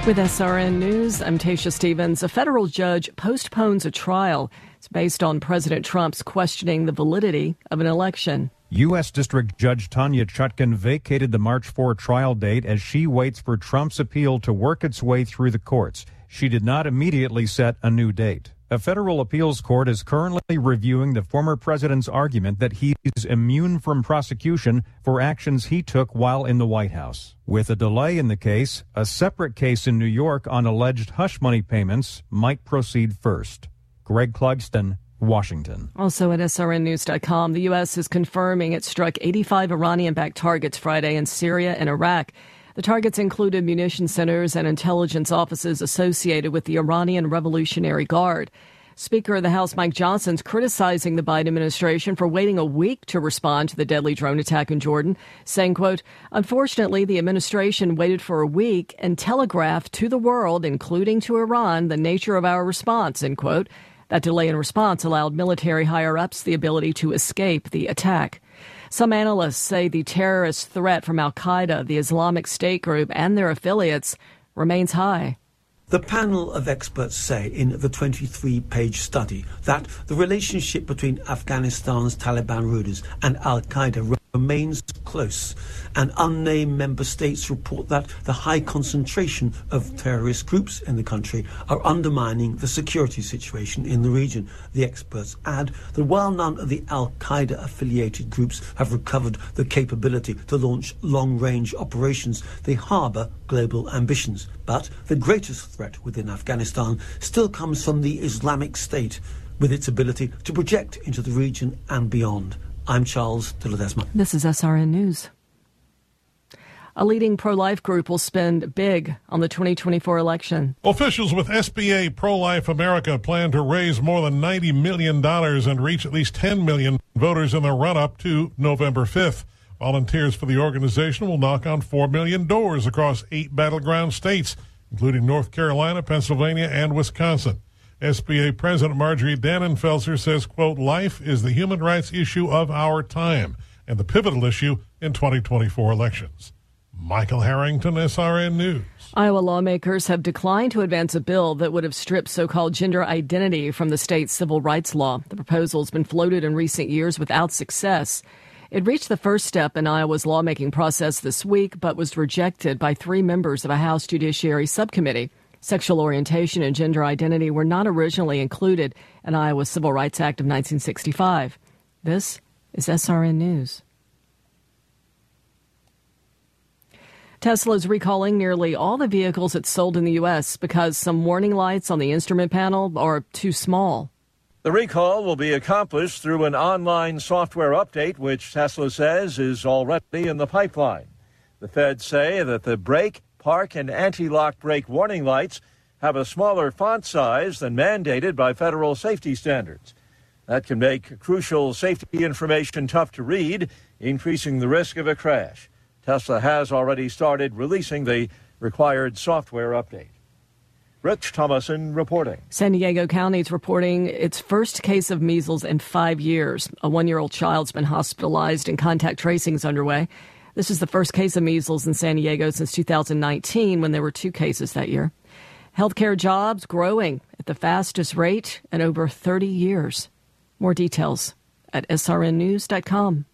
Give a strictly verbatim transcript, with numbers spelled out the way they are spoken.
With S R N News, I'm Tasha Stevens. A federal judge postpones a trial. It's based on President Trump's questioning the validity of an election. U S. District Judge Tanya Chutkan vacated the March fourth trial date as she waits for Trump's appeal to work its way through the courts. She did not immediately set a new date. A federal appeals court is currently reviewing the former president's argument that he is immune from prosecution for actions he took while in the White House. With a delay in the case, a separate case in New York on alleged hush money payments might proceed first. Greg Clugston, Washington. Also at S R N news dot com, the U S is confirming it struck eighty-five Iranian-backed targets Friday in Syria and Iraq. The targets included munition centers and intelligence offices associated with the Iranian Revolutionary Guard. Speaker of the House Mike Johnson is criticizing the Biden administration for waiting a week to respond to the deadly drone attack in Jordan, saying, quote, unfortunately, the administration waited for a week and telegraphed to the world, including to Iran, the nature of our response, end quote. That delay in response allowed military higher-ups the ability to escape the attack. Some analysts say the terrorist threat from al-Qaeda, the Islamic State group, and their affiliates remains high. The panel of experts say in the twenty-three page study that the relationship between Afghanistan's Taliban rulers and al-Qaeda remains close, and unnamed member states report that the high concentration of terrorist groups in the country are undermining the security situation in the region. The experts add that while none of the al-Qaeda affiliated groups have recovered the capability to launch long-range operations, they harbour global ambitions. But the greatest threat within Afghanistan still comes from the Islamic State, with its ability to project into the region and beyond. I'm Charles de Ledesma. This is S R N News. A leading pro-life group will spend big on the twenty twenty-four election. Officials with S B A Pro-Life America plan to raise more than ninety million dollars and reach at least ten million voters in the run-up to November fifth. Volunteers for the organization will knock on four million doors across eight battleground states, including North Carolina, Pennsylvania, and Wisconsin. S B A President Marjorie Dannenfelser says, quote, life is the human rights issue of our time and the pivotal issue in twenty twenty-four elections. Michael Harrington, S R N News. Iowa lawmakers have declined to advance a bill that would have stripped so-called gender identity from the state's civil rights law. The proposal has been floated in recent years without success. It reached the first step in Iowa's lawmaking process this week, but was rejected by three members of a House Judiciary Subcommittee. Sexual orientation and gender identity were not originally included in Iowa's Civil Rights Act of nineteen sixty-five. This is S R N News. Tesla is recalling nearly all the vehicles it sold in the U S because some warning lights on the instrument panel are too small. The recall will be accomplished through an online software update, which Tesla says is already in the pipeline. The feds say that the brake, park, and anti-lock brake warning lights have a smaller font size than mandated by federal safety standards. That can make crucial safety information tough to read, increasing the risk of a crash. Tesla has already started releasing the required software update. Rich Thomason reporting. San Diego County is reporting its first case of measles in five years. A one-year-old child's been hospitalized and contact tracing is underway. This is the first case of measles in San Diego since two thousand nineteen, when there were two cases that year. Healthcare jobs growing at the fastest rate in over thirty years. More details at S R N news dot com.